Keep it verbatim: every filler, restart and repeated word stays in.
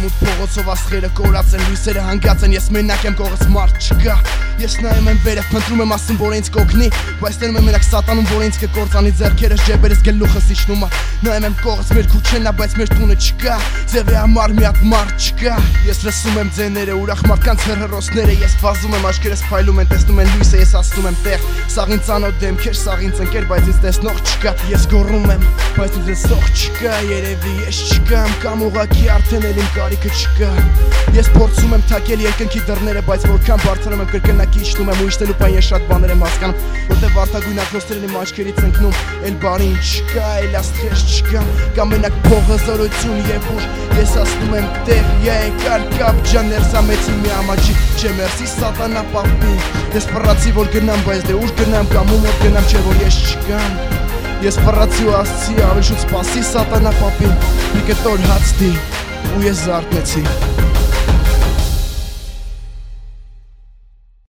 մութ փողոցով աստղերը կորած են, լույսերը հանգած են, ես մենակ եմ, կողս մարդ չկա։ Ես նայում եմ վերև, փնտրում եմ ասում, որ ինձ կօգնի, բայց տենում եմ մենակ սատանում, որ ինձ կկործանի ձեռքերս, ջեբերս գլուխս իջնում է։ Նայում եմ կողս մեր քուչենն է, բայց մեր տունը չկա, ձևի համար մի հատ մարդ չկա։ Ես լսում եմ ձեները, ուրախ մարդկանց հեռհեռոցները, ես վազում եմ, աչքերս փայլում են, տեսնում են լույսը, ես ասում եմ տեղ, սաղին ծանոթ դեմքեր, սաղին ծնկեր, բայց ինձ տեսնող չկա։ Ես գոռում եմ, բայց ինձ լսող չկա, երևի ես չկամ, կամ ուղղակի արդեն էլ իմ կարիքը չկա։ Ես փորձում եմ թակել երկնքի դռները, բայց որքան բարձրանում եմ կրկնակի իջնում եմ ու իջնելու պայն ես շատ բաներ եմ հասկանում, որտեղ վարդագույն ակրոստերն իմ աչքերից ընկնում, էլ բարին չկա, էլ աստղեր չկա, կամ մենակ փողը զորություն եւ ուժ։ Ես ասում եմ տեղ, եկար կապ ջան, ներսամեցի մի ամաչի, չէ մերսի սատանա պապին։ Ես պռացի որ գնամ, բայց դե ուր գնամ, կամ ում որ գնամ, չէ որ ես չկամ։ Ես պռացի ու ասցի, ավելի շուտ սպասի սատանա պապին, մի կտոր հաց դի, ու ես զարթնեցի։